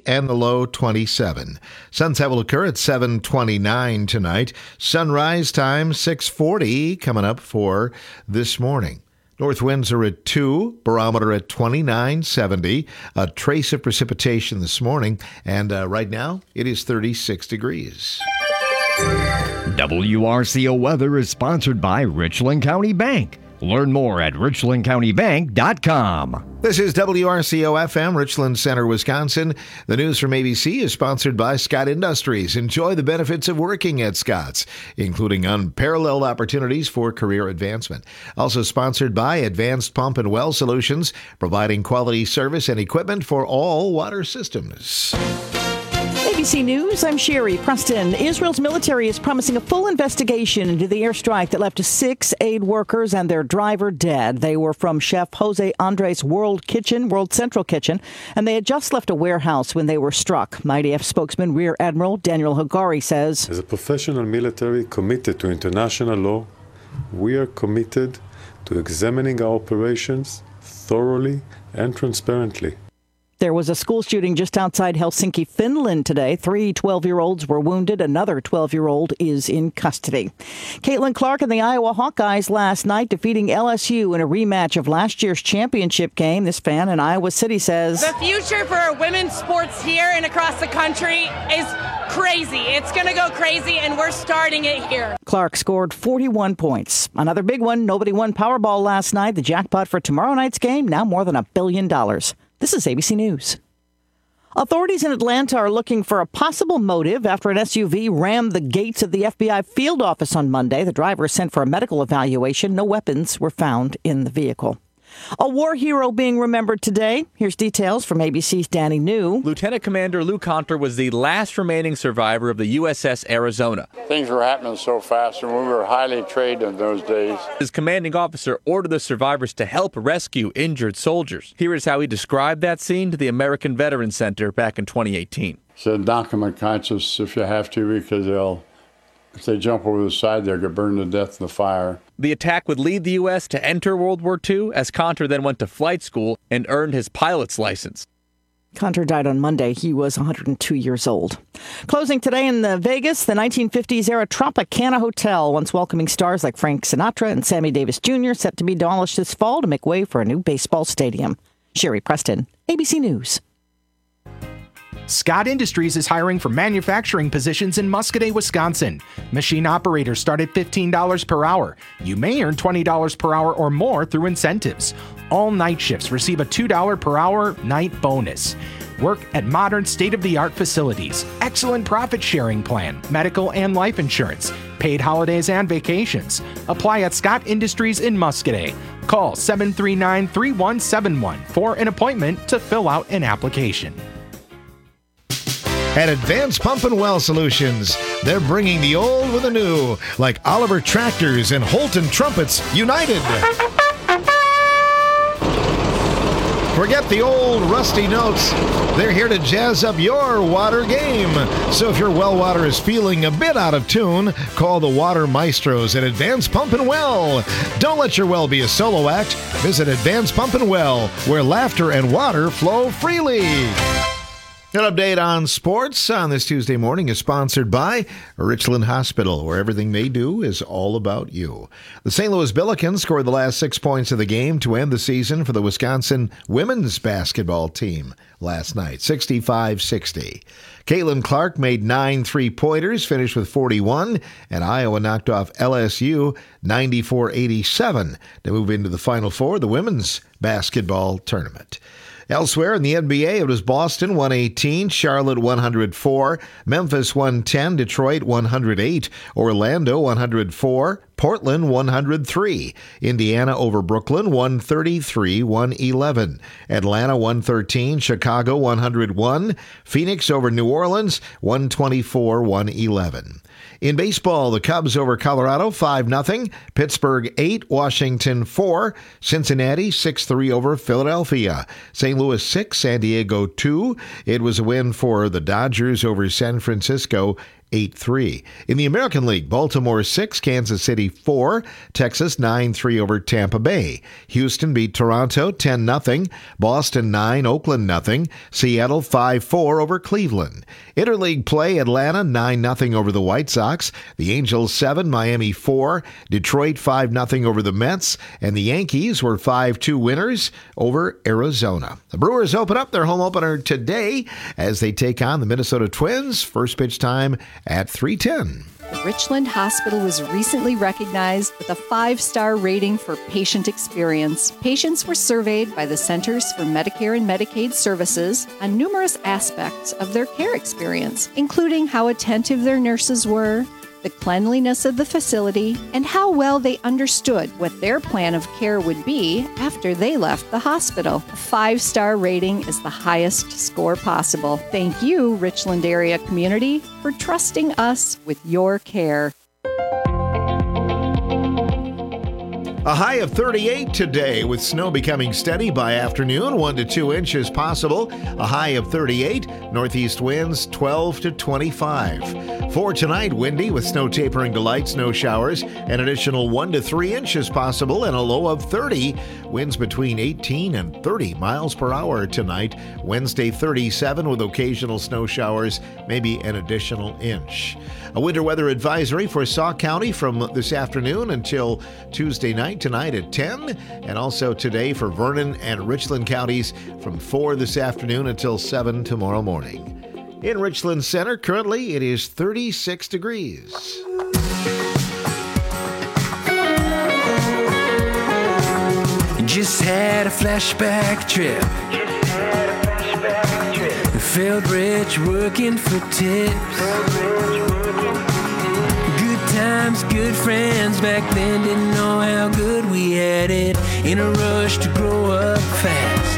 and the low 27. Sunset will occur at 7:29 tonight. Sunrise time 6:40 coming up for this morning. North winds are at 2, barometer at 29.70. A trace of precipitation this morning, and right now it is 36 degrees. WRCO weather is sponsored by Richland County Bank. Learn more at richlandcountybank.com. This is WRCO FM, Richland Center, Wisconsin. The news from ABC is sponsored by Scott Industries. Enjoy the benefits of working at Scott's, including unparalleled opportunities for career advancement. Also sponsored by Advanced Pump and Well Solutions, providing quality service and equipment for all water systems. ABC News, I'm Sherry Preston. Israel's military is promising a full investigation into the airstrike that left 6 aid workers and their driver dead. They were from Chef Jose Andres World Central Kitchen, and they had just left a warehouse when they were struck. IDF spokesman Rear Admiral Daniel Hagari says, as a professional military committed to international law, we are committed to examining our operations thoroughly and transparently. There was a school shooting just outside Helsinki, Finland today. 3 12-year-olds were wounded. Another 12-year-old is in custody. Caitlin Clark and the Iowa Hawkeyes last night defeating LSU in a rematch of last year's championship game. This fan in Iowa City says, the future for women's sports here and across the country is crazy. It's going to go crazy, and we're starting it here. Clark scored 41 points. Another big one. Nobody won Powerball last night. The jackpot for tomorrow night's game, now more than $1 billion. This is ABC News. Authorities in Atlanta are looking for a possible motive after an SUV rammed the gates of the FBI field office on Monday. The driver is sent for a medical evaluation. No weapons were found in the vehicle. A war hero being remembered today. Here's details from ABC's Danny New. Lieutenant Commander Lou Conter was the last remaining survivor of the USS Arizona. Things were happening so fast, and we were highly trained in those days. His commanding officer ordered the survivors to help rescue injured soldiers. Here is how he described that scene to the American Veterans Center back in 2018. He said, knock them unconscious if you have to, because if they jump over the side, they'll get burned to death in the fire. The attack would lead the U.S. to enter World War II, as Conter then went to flight school and earned his pilot's license. Conter died on Monday. He was 102 years old. Closing today in Vegas, the 1950s-era Tropicana Hotel, once welcoming stars like Frank Sinatra and Sammy Davis Jr., set to be demolished this fall to make way for a new baseball stadium. Sherry Preston, ABC News. Scott Industries is hiring for manufacturing positions in Muscoda, Wisconsin. Machine operators start at $15 per hour. You may earn $20 per hour or more through incentives. All night shifts receive a $2 per hour night bonus. Work at modern state-of-the-art facilities. Excellent profit sharing plan, medical and life insurance, paid holidays and vacations. Apply at Scott Industries in Muscoda. Call 739-3171 for an appointment to fill out an application. At Advanced Pump and Well Solutions, they're bringing the old with the new, like Oliver Tractors and Holton Trumpets united. Forget the old rusty notes. They're here to jazz up your water game. So if your well water is feeling a bit out of tune, call the Water Maestros at Advanced Pump and Well. Don't let your well be a solo act. Visit Advanced Pump and Well, where laughter and water flow freely. An update on sports on this Tuesday morning is sponsored by Richland Hospital, where everything they do is all about you. The St. Louis Billikens scored the last 6 points of the game to end the season for the Wisconsin women's basketball team last night, 65-60. Caitlin Clark made 9 3-pointers, finished with 41, and Iowa knocked off LSU 94-87 to move into the Final Four of the women's basketball tournament. Elsewhere in the NBA, it was Boston 118, Charlotte 104, Memphis 110, Detroit 108, Orlando 104, Portland 103, Indiana over Brooklyn 133-111, Atlanta 113, Chicago 101, Phoenix over New Orleans 124-111. In baseball, the Cubs over Colorado 5-0, Pittsburgh 8, Washington 4, Cincinnati 6-3 over Philadelphia, St. Louis 6, San Diego 2. It was a win for the Dodgers over San Francisco 8-3. In the American League, Baltimore 6, Kansas City 4, Texas 9-3 over Tampa Bay. Houston beat Toronto 10-0, Boston 9, Oakland 0, Seattle 5-4 over Cleveland. Interleague play, Atlanta 9-0 over the White Sox, the Angels 7, Miami 4, Detroit 5-0 over the Mets, and the Yankees were 5-2 winners over Arizona. The Brewers open up their home opener today as they take on the Minnesota Twins. First pitch time at 3:10. The Richland Hospital was recently recognized with a 5-star rating for patient experience. Patients were surveyed by the Centers for Medicare and Medicaid Services on numerous aspects of their care experience, including how attentive their nurses were, the cleanliness of the facility, and how well they understood what their plan of care would be after they left the hospital. A 5-star rating is the highest score possible. Thank you, Richland area community, for trusting us with your care. A high of 38 today, with snow becoming steady by afternoon, 1 to 2 inches possible. A high of 38, northeast winds 12 to 25. For tonight, windy with snow tapering to light snow showers, an additional 1 to 3 inches possible, and a low of 30. Winds between 18 and 30 miles per hour tonight. Wednesday, 37 with occasional snow showers, maybe an additional inch. A winter weather advisory for Sauk County from this afternoon until Tuesday night, tonight at 10, and also today for Vernon and Richland counties from 4 this afternoon until 7 tomorrow morning. In Richland Center, currently it is 36 degrees. Just had a flashback trip. Felt rich working for tips. Good times, good friends. Back then didn't know how good we had it. In a rush to grow up fast.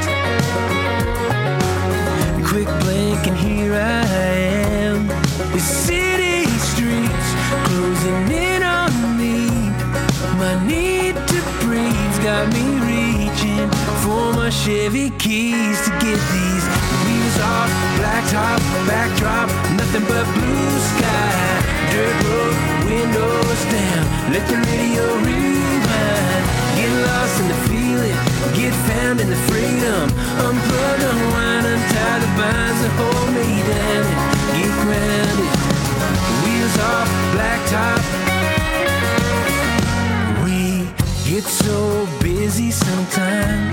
Quick blink and here I am. The city streets closing in on me. My need to breathe got me reaching for my Chevy keys to get these wheels off. Blacktop, backdrop, nothing but blue sky. Dirt road, windows down, let the radio rewind. Get lost in the feeling, get found in the freedom. Unplug, unwind, untie the binds that hold me down and get grounded. Wheels off, blacktop. We get so busy sometimes.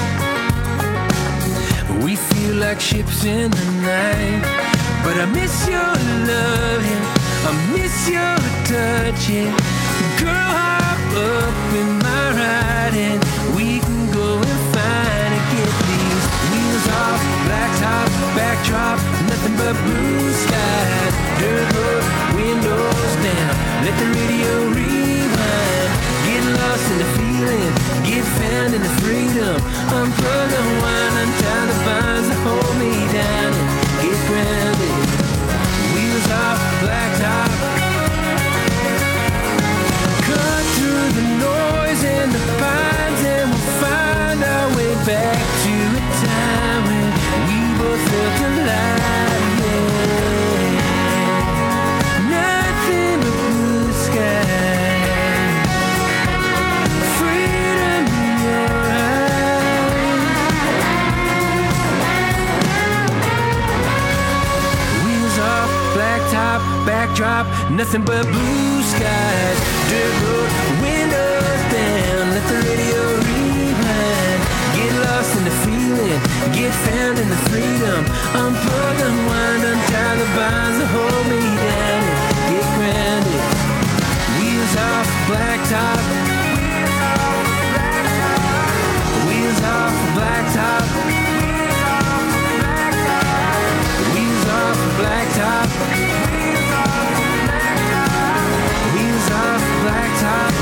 We feel like ships in the night. But I miss your loving, I miss your touching. Girl, hop up in my ride and we can go and find and get these wheels off, blacktop, backdrop, nothing but blue skies. Dirt road, windows down, let the radio rewind. Get lost in the feeling, get found in the freedom. Unplug, unwind, untie the binds that hold me down and get grounded. Wheels off, blacktop. Cut through the noise and the pines and we'll find our way back to a time when we both felt alive. Yeah. Nothing but blue sky. Freedom in your eyes. Wheels off, blacktop, backdrop, nothing but blue skies. Dirt road, windows down, let the radio rewind. Get lost in the feeling, get found in the freedom. Unplug, unwind, untie the binds that hold me down and get grounded. Wheels off, blacktop. Wheels off, blacktop. Wheels off, blacktop. Wheels off, blacktop.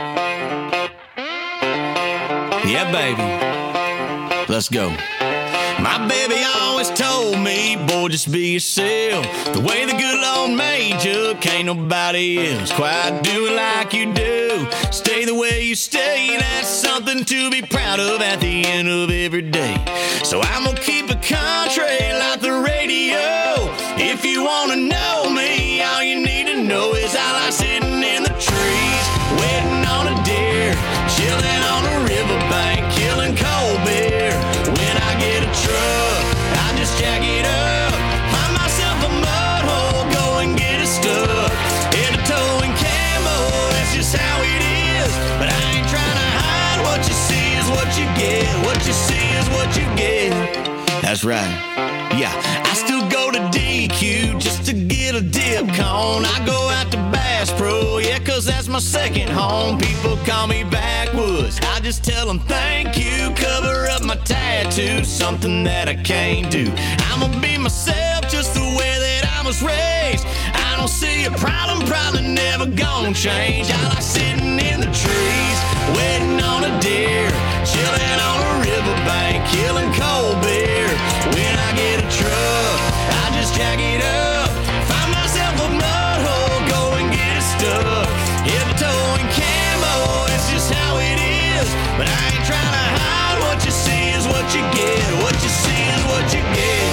Yeah, baby. Let's go. My baby always told me, boy, just be yourself. The way the good Lord made you, can't nobody else quite do it like you do. Stay the way you stay, that's something to be proud of at the end of every day. So I'm gonna keep it country like the radio. If you wanna know me, all you need to know is I like sitting in the trees, waiting on a deer, chilling on a riverbank, killing cold beer. When I get a truck, I just jack it up, find myself a mud hole, go and get it stuck. In a towing camo, that's just how it is. But I ain't trying to hide, what you see is what you get. What you see is what you get. That's right. Yeah, I still go to DQ just to get a dip cone. I go out to Bass Pro, yeah, cause that's my second home. People call me backwoods, I just tell them thank you. Cover up my tattoos, something that I can't do. I'ma be myself just the way that I was raised. I don't see a problem, probably never gonna change. I like sitting in the trees, waiting on a deer, chilling on a riverbank, killing cold beer. When I get a truck, I just jack it up, find myself a mud hole, go and get it stuck. Hit the towing camo, it's just how it is. But I ain't trying to hide, what you see is what you get. What you see is what you get.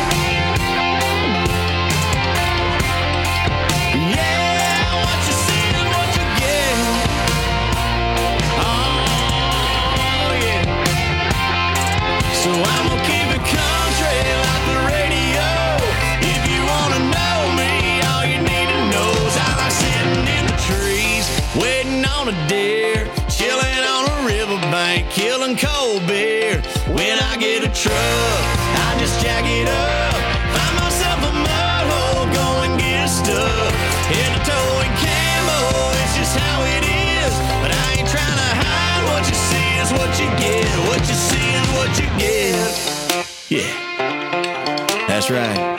Yeah, what you see is what you get. Oh, yeah. So I'm gonna keep it country like the radio. If you wanna know me, all you need to know is I like sitting in the trees, waiting on a deer, chilling on a riverbank, killing cold beer. When I get a truck, I just jack it up, find myself a mud hole, go and get stuck. In a towing camo, it's just how it is. But I ain't trying to hide, what you see is what you get. What you see is what you get. Yeah, that's right.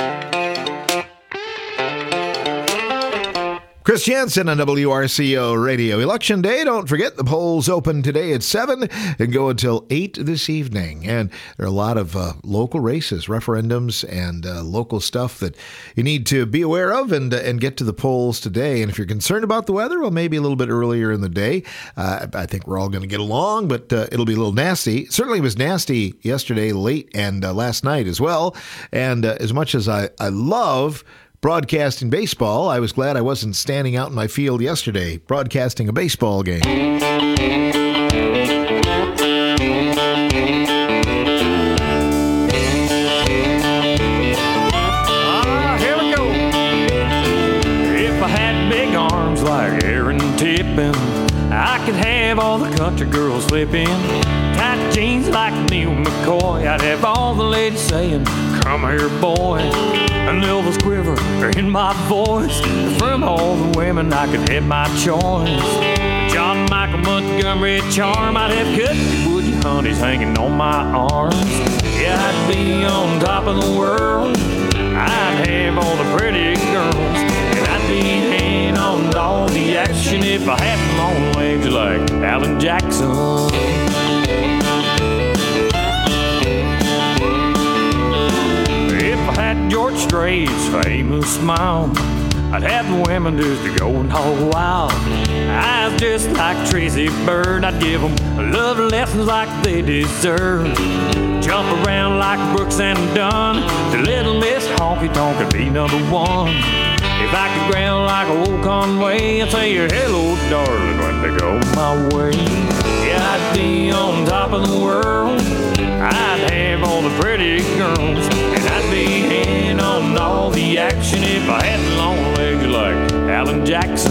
Chris Jansen on WRCO Radio. Election Day, don't forget, the polls open today at 7 and go until 8 this evening. And there are a lot of local races, referendums, and local stuff that you need to be aware of and get to the polls today. And if you're concerned about the weather, well, maybe a little bit earlier in the day. I think we're all going to get along, but it'll be a little nasty. Certainly it was nasty yesterday, late, and last night as well. And as much as I love broadcasting baseball, I was glad I wasn't standing out in my field yesterday broadcasting a baseball game. Here we go. If I had big arms like Aaron Tippin, I could have all the country girls slipping. Tight jeans like Neil McCoy, I'd have all the ladies saying, "Come here, boy." An Elvis quiver in my voice. From all the women, I could have my choice. John Michael Montgomery charm, I'd have cutty woody honeys hanging on my arms. Yeah, I'd be on top of the world. I'd have all the pretty girls, and I'd be in on all the action if I had long legs like Alan Jackson. George Strait's famous smile, I'd have the women just to go and hog wild. Eyes just like Tracy Bird, I'd give them love lessons like they deserve. Jump around like Brooks and Dunn, the Little Miss Honky Tonk could be number one. If I could ground like old Conway and say hello, darling, when they go my way. Yeah, I'd be on top of the world. I'd have all the pretty girls, and I'd be in on all the action if I had long legs like Alan Jackson.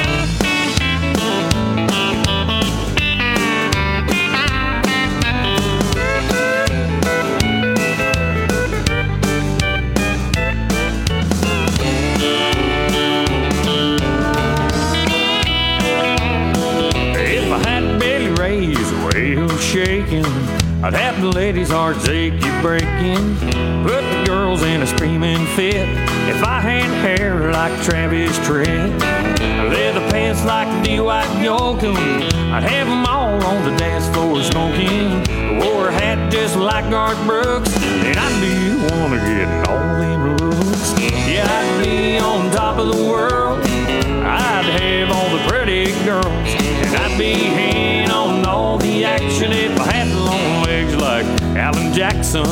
If I had Billy Ray's way of shaking, I'd have the ladies' hearts achy breaking, put the girls in a screaming fit. If I had hair like Travis Tritt, leather pants like D.Y. Yoakam, I'd have them all on the dance floor smoking. Wore a hat just like Garth Brooks, and I'd be the one to get all them looks. Yeah, I'd be on top of the world. I'd have all the pretty girls, and I'd be in on all the action if I had long legs like Alan Jackson.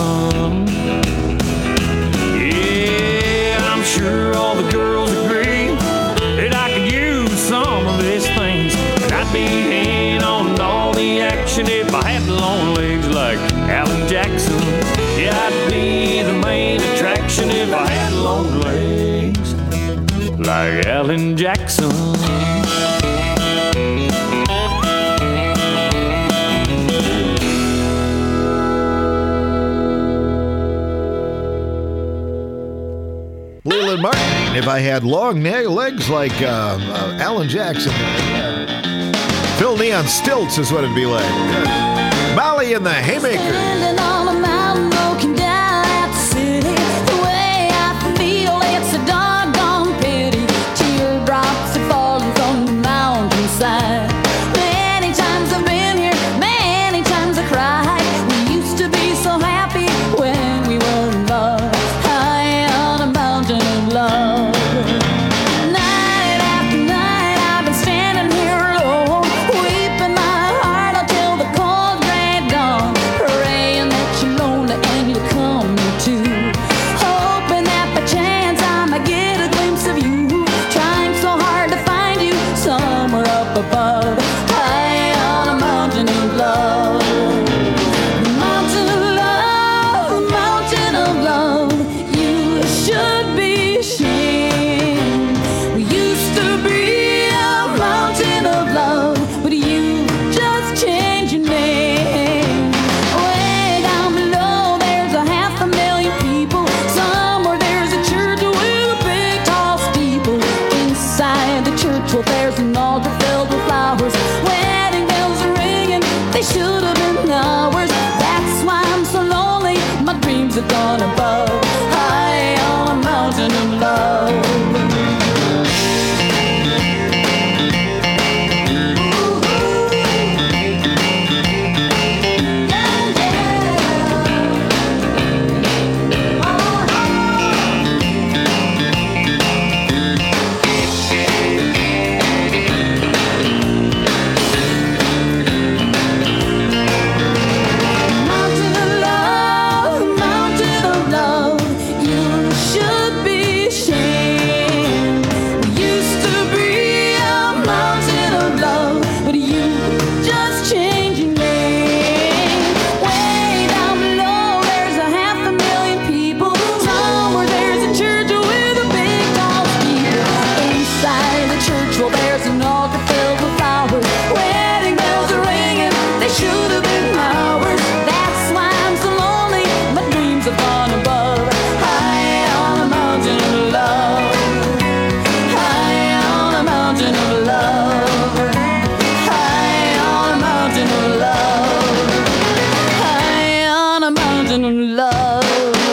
Yeah, I'm sure all the girls agree that I could use some of these things, and I'd be in on all the action if I had long legs like Alan Jackson. Yeah, I'd be the main attraction if I had long legs like Alan Jackson. Leland Martin, if I had long legs like Alan Jackson. Phil Knee on stilts is what it'd be like. Molly and the Haymakers. Standing on a mountain looking down at the city. The way I feel, it's a doggone pity. Teardrops are falling from the mountainside. Many times I've been here, many times I cried. We used to be so happy when we were in love. High on a mountain of love. Night after night I've been standing here alone, weeping my heart out till the cold gray dawn, praying that you're lonely and you'll come too, hoping that by chance I might get a glimpse of you, trying so hard to find you somewhere up above, high on a mountain of love. Mountain of love, mountain of love, you should be ashamed. We used to be a mountain of love, but you just changed your name. Way down below there's a 500,000 people. Somewhere there's a church with a big tall steeple. Inside the church, well, there's an altar filled with flowers. Wedding bells are ringing, they should have been ours. That's why I'm so lonely, my dreams have gone above, high on a mountain of love. Mountain of love, you should be ashamed. We used to be a mountain of love, but you just changed your name. Way down below there's a 500,000 people. Somewhere there's a church with a big tall steeple. Inside the church, well, there's an altar filled with flowers. Wedding bells are ringing, they should have been ours. That's why I'm so lonely, my dreams have gone above, high on a mountain of love. High on a mountain of love. High on a mountain of love. High on a mountain of love.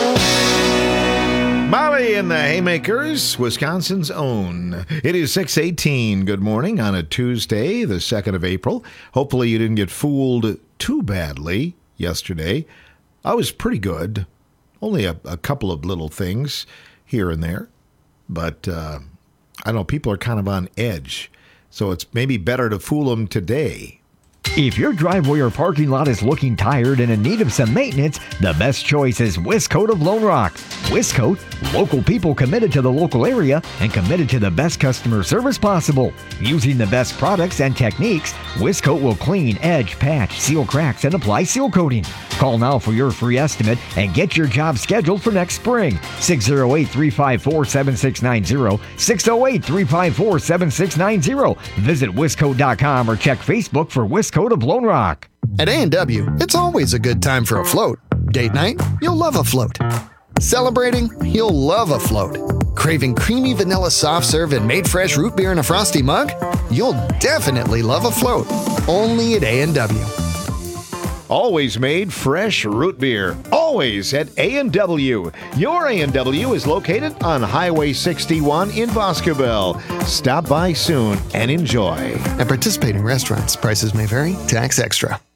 Molly and the Haymakers, Wisconsin's own. It is 6:18. Good morning on a Tuesday, the 2nd of April. Hopefully you didn't get fooled too badly yesterday. I was pretty good. Only a couple of little things here and there. But I don't know, people are kind of on edge. So it's maybe better to fool them today. If your driveway or parking lot is looking tired and in need of some maintenance, the best choice is Wiscoat of Lone Rock. Wiscoat, local people committed to the local area and committed to the best customer service possible. Using the best products and techniques, Wiscoat will clean, edge, patch, seal cracks, and apply seal coating. Call now for your free estimate and get your job scheduled for next spring. 608-354-7690, 608-354-7690. Visit Wiscoat.com or check Facebook for Wiscoat of Lone Rock. At A&W, it's always a good time for a float. Date night? You'll love a float. Celebrating? You'll love a float. Craving creamy vanilla soft serve and made fresh root beer in a frosty mug? You'll definitely love a float. Only at A&W. Always made fresh root beer. Always at A&W. Your A&W is located on Highway 61 in Boscobel. Stop by soon and enjoy. At participating restaurants, prices may vary. Tax extra.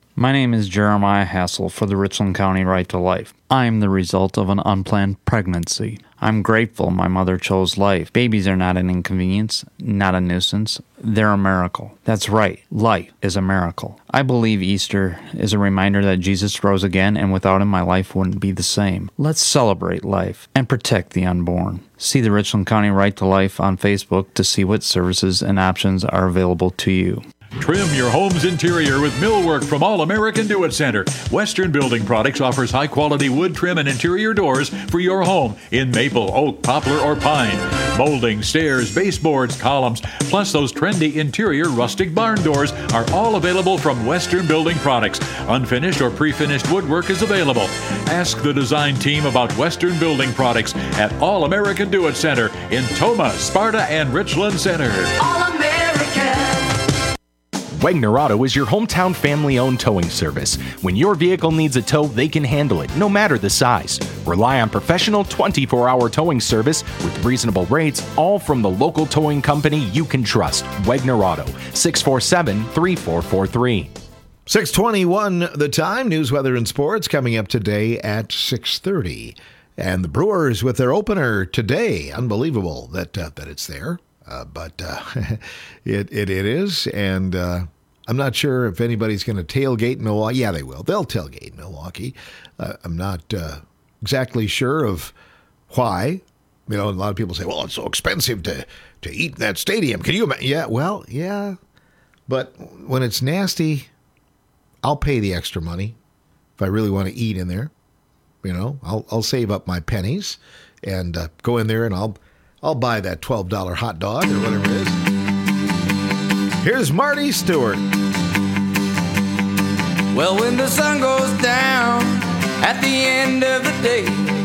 My name is Jeremiah Hassel for the Richland County Right to Life. I am the result of an unplanned pregnancy. I'm grateful my mother chose life. Babies are not an inconvenience, not a nuisance. They're a miracle. That's right, life is a miracle. I believe Easter is a reminder that Jesus rose again, and without him my life wouldn't be the same. Let's celebrate life and protect the unborn. See the Richland County Right to Life on Facebook to see what services and options are available to you. Trim your home's interior with millwork from All American Do-It Center. Western Building Products offers high-quality wood trim and interior doors for your home in maple, oak, poplar, or pine. Molding, stairs, baseboards, columns, plus those trendy interior rustic barn doors are all available from Western Building Products. Unfinished or pre-finished woodwork is available. Ask the design team about Western Building Products at All American Do-It Center in Toma, Sparta, and Richland Center. All American. Wegner Auto is your hometown family-owned towing service. When your vehicle needs a tow, they can handle it, no matter the size. Rely on professional 24-hour towing service with reasonable rates, all from the local towing company you can trust. Wegner Auto, 647-3443. 6:21 the time. News, weather, and sports coming up today at 6:30. And the Brewers with their opener today. Unbelievable that it's there. But it is, and I'm not sure if anybody's going to tailgate in Milwaukee. Yeah, they will. They'll tailgate in Milwaukee. I'm not exactly sure of why. You know, a lot of people say, well, it's so expensive to eat in that stadium. Can you imagine? Yeah, well, yeah. But when it's nasty, I'll pay the extra money if I really want to eat in there. You know, I'll save up my pennies and go in there, and I'll buy that $12 hot dog or whatever it is. Here's Marty Stewart. Well, when the sun goes down at the end of the day,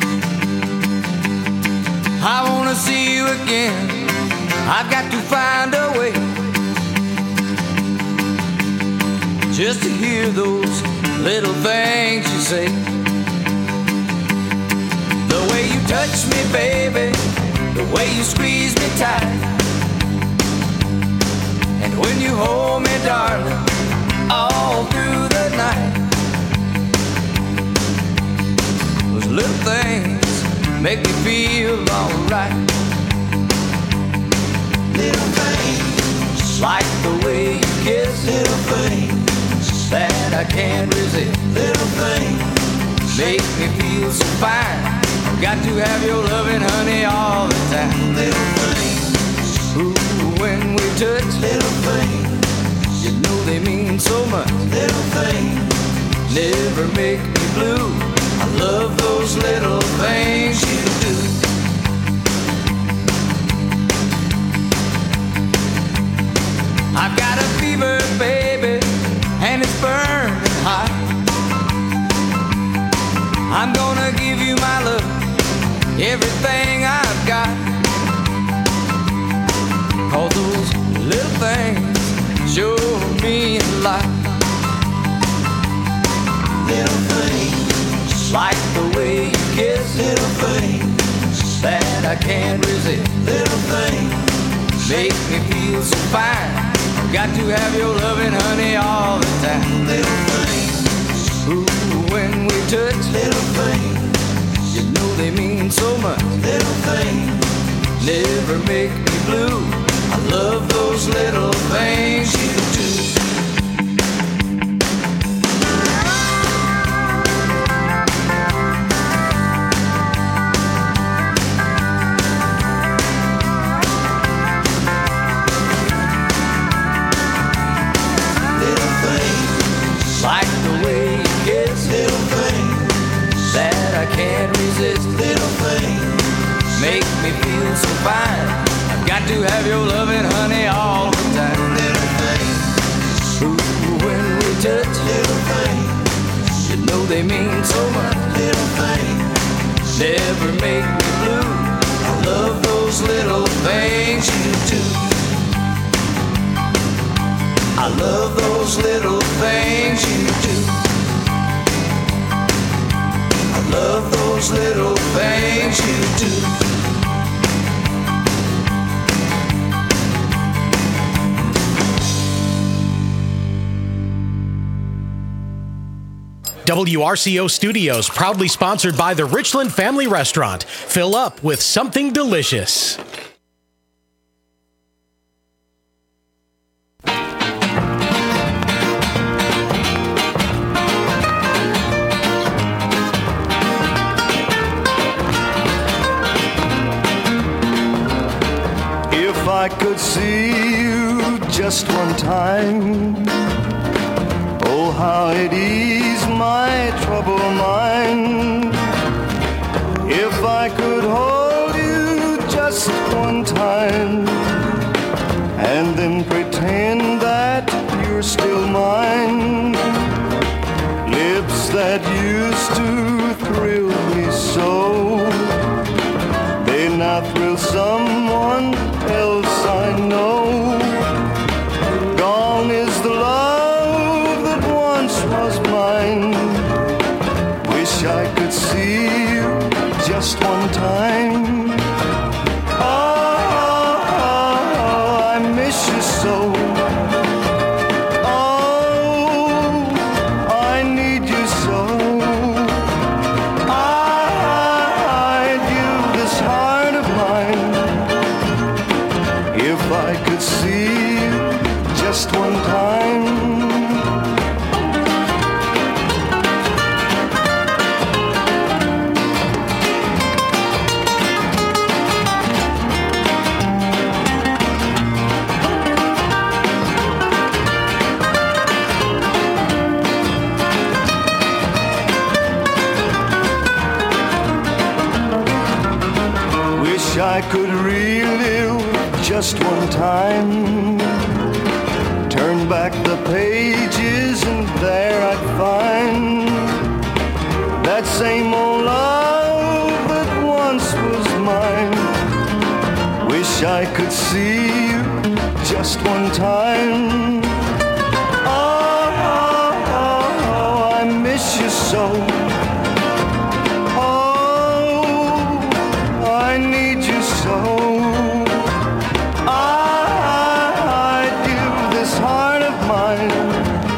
I want to see you again. I've got to find a way just to hear those little things you say. The way you touch me, baby, the way you squeeze me tight, and when you hold me, darling, all through the night. Those little things make me feel alright. Little things like the way you kiss. Little things that I can't resist. Little things make me feel so fine. Got to have your loving, honey, all the time. Little things, ooh, when we touch. Little things, you know they mean so much. Little things, never make me blue. I love those little things you do. I've got a fever, baby, and it's burning hot. I'm gonna give you my love, everything I've got. 'Cause those little things sure mean a lot. Little things like the way you kiss. Little things that I can't resist. Little things make me feel so fine. Got to have your loving, honey, all the time. Little things, ooh, when we touch. Little things, you know they mean so much. Little things never make me blue. I love those little things you do. Little things like the way you kiss. Little things that I can't resist. Little things make me feel so fine. I've got to have your loving, honey, all the time. Little things, ooh, when we touch. Little things, you know they mean so much. Little things never make me blue. I love those little things you do. I love those little things you do. I love those little things you do. WRCO Studios, proudly sponsored by the Richland Family Restaurant. Fill up with something delicious. If I could see you just one time, oh, how it ease my troubled mind. If I could hold you just one time, and then pretend that you're still mine. Lips that used to thrill me so, they now thrill someone else I know. Gone is the love that once was mine. Wish I could see you just one time. Oh, I miss you so. Oh, I need you so. I'd give this heart of mine if I could see you just one time. Wish I could relive just one time. Turn back the pages and there I'd find that same old love that once was mine. Wish I could see you just one time. Oh, I miss you so. I need you so. I'd give this heart of mine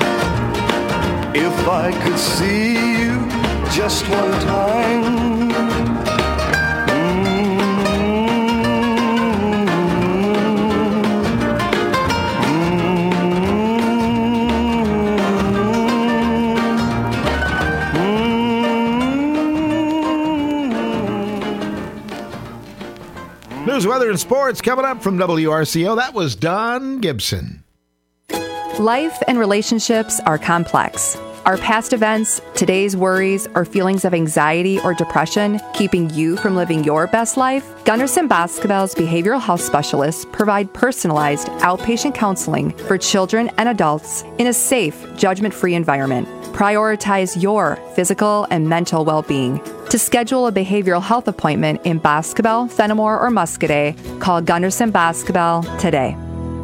if I could see you just one time. News, weather, and sports coming up from WRCO. That was Don Gibson. Life and relationships are complex. Are past events, today's worries, or feelings of anxiety or depression keeping you from living your best life? Gunderson Basketball's behavioral health specialists provide personalized outpatient counseling for children and adults in a safe, judgment-free environment. Prioritize your physical and mental well-being. To schedule a behavioral health appointment in Basketball, Fenimore, or Muscadet, call Gunderson Basketball today.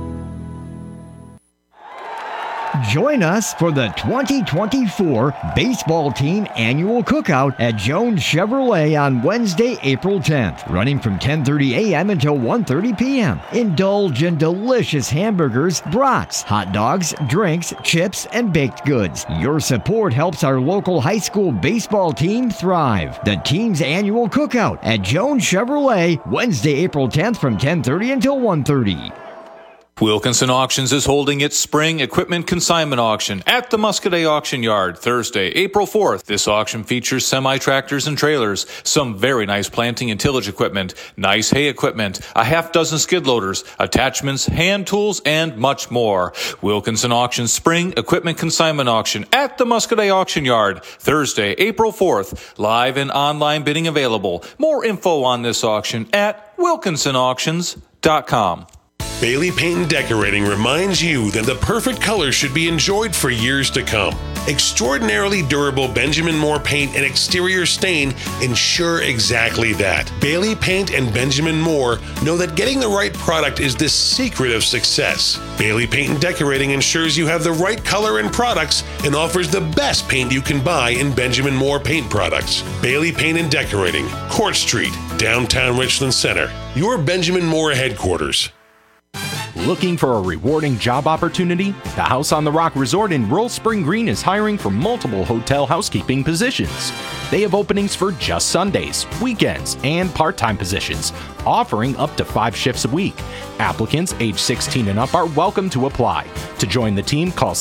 Join us for the 2024 baseball team annual cookout at Jones Chevrolet on Wednesday, April 10th, running from 10:30 a.m. until 1:30 p.m. Indulge in delicious hamburgers, brats, hot dogs, drinks, chips, and baked goods. Your support helps our local high school baseball team thrive. The team's annual cookout at Jones Chevrolet, Wednesday, April 10th from 10:30 until 1:30. Wilkinson Auctions is holding its spring equipment consignment auction at the Muscadet Auction Yard Thursday, April 4th. This auction features semi-tractors and trailers, some very nice planting and tillage equipment, nice hay equipment, a half dozen skid loaders, attachments, hand tools, and much more. Wilkinson Auctions Spring Equipment Consignment Auction at the Muscadet Auction Yard Thursday, April 4th. Live and online bidding available. More info on this auction at wilkinsonauctions.com. Bailey Paint and Decorating reminds you that the perfect color should be enjoyed for years to come. Extraordinarily durable Benjamin Moore paint and exterior stain ensure exactly that. Bailey Paint and Benjamin Moore know that getting the right product is the secret of success. Bailey Paint and Decorating ensures you have the right color and products and offers the best paint you can buy in Benjamin Moore paint products. Bailey Paint and Decorating, Court Street, downtown Richland Center. Your Benjamin Moore headquarters. Looking for a rewarding job opportunity? The House on the Rock Resort in Rural Spring Green is hiring for multiple hotel housekeeping positions. They have openings for just Sundays, weekends, and part-time positions, offering up to 5 shifts a week. Applicants age 16 and up are welcome to apply. To join the team, call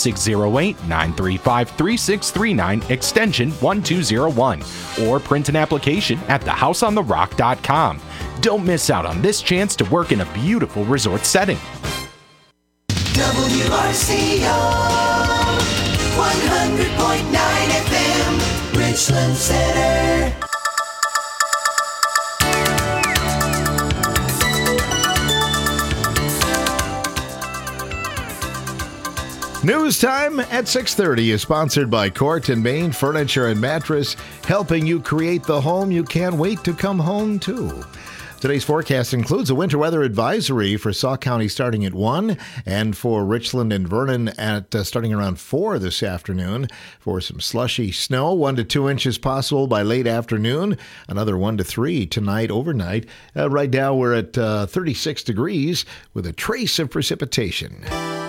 608-935-3639, extension 1201, or print an application at thehouseontherock.com. Don't miss out on this chance to work in a beautiful resort setting. WRCO 100.9 FM, Richland Center. News time at 6:30 is sponsored by Court and Main Furniture and Mattress, helping you create the home you can't wait to come home to. Today's forecast includes a winter weather advisory for Sauk County starting at 1 and for Richland and Vernon at starting around 4 this afternoon for some slushy snow, 1 to 2 inches possible by late afternoon, another 1 to 3 tonight overnight. Right now we're at 36 degrees with a trace of precipitation.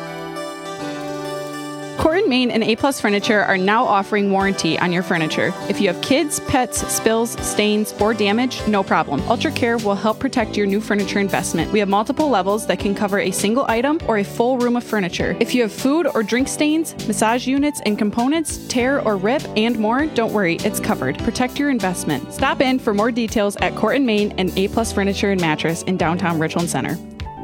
Court & Main and A-Plus Furniture are now offering warranty on your furniture. If you have kids, pets, spills, stains, or damage, no problem. Ultra Care will help protect your new furniture investment. We have multiple levels that can cover a single item or a full room of furniture. If you have food or drink stains, massage units and components, tear or rip, and more, don't worry, it's covered. Protect your investment. Stop in for more details at Court & Main and A-Plus Furniture and Mattress in downtown Richland Center.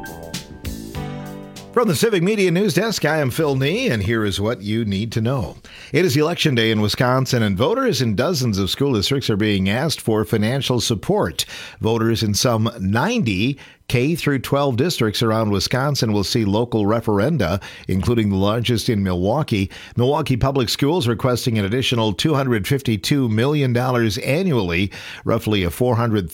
From the Civic Media News Desk, I am Phil Nee, and here is what you need to know. It is Election Day in Wisconsin, and voters in dozens of school districts are being asked for financial support. Voters in some 90 K through 12 districts around Wisconsin will see local referenda, including the largest in Milwaukee. Milwaukee Public Schools requesting an additional $252 million annually, roughly a